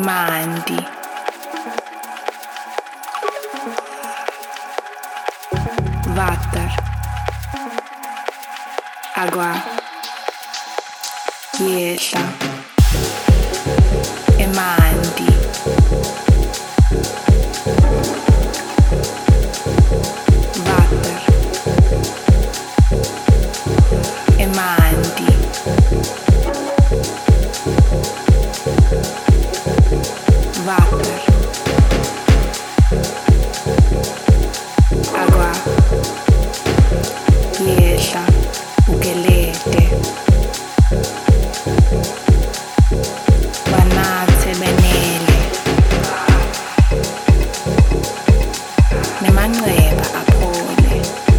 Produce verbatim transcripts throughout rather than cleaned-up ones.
emanti, water, agua, yehla, emanti, water, emanti, water, agua, yehla, ugelete, banathe benele, nemanxeba aphole,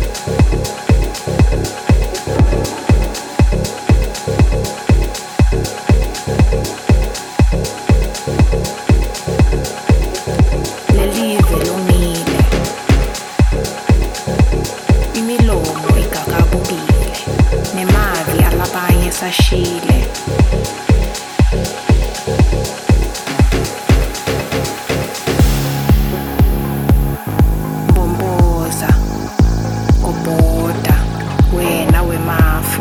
lelive lomile, imilomo igagabukile, nemavi alabanye sashile. Mbomboza, gobhoda, wena wemafu.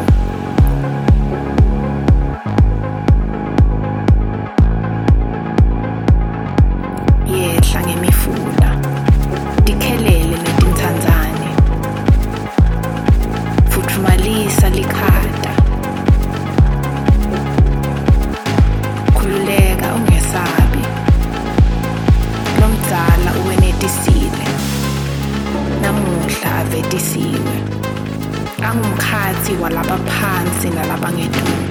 Yehla ngemifula, tikhelele netintsandzane, futfumalisa likhata, khululeka ungesabi, lomdzala uwenetisile, namuhla avetisiwe, angumkhatsi walabaphansi nalabangetulu,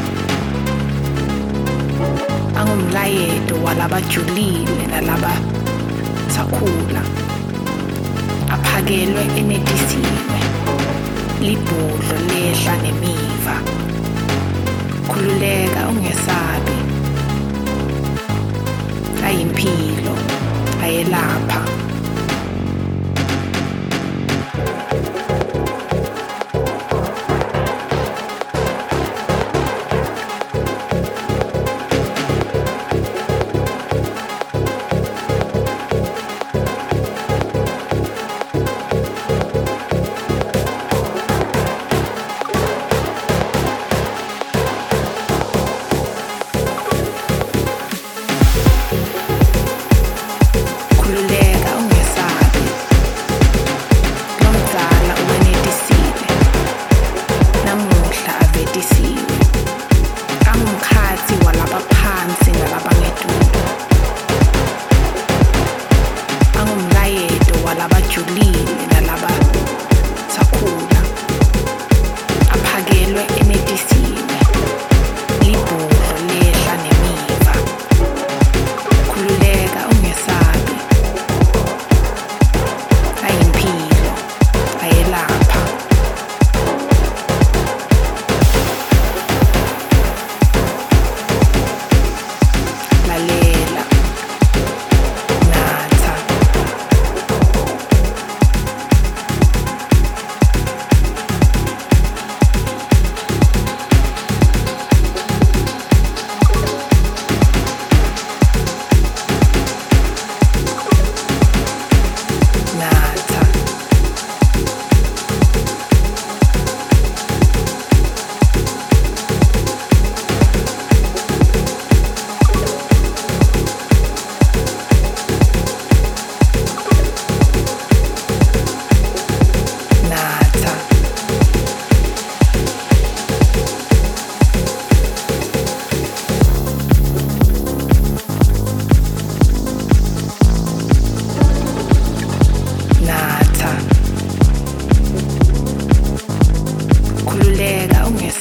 angumlayeto walabajulile nalabasakhula, aphakelwe enetisiwe, libhudlo lehla nemiva, khululeka ungesabi, ayimphilo, ayelapha. Khululeka ungesabi, lomdzala uwenetisile, namuhla avetisiwe, angumkhatsi walabaphansi nalabangetulu, angumlayeto walabajulile nalabasakhula, aphakelwe enetisiwe, libhudlo lehla nemiva, khululeka ungesabi, ayimphilo, ayelapha. Lalela, natha, natha, natha, natha, khululeka ungesabi.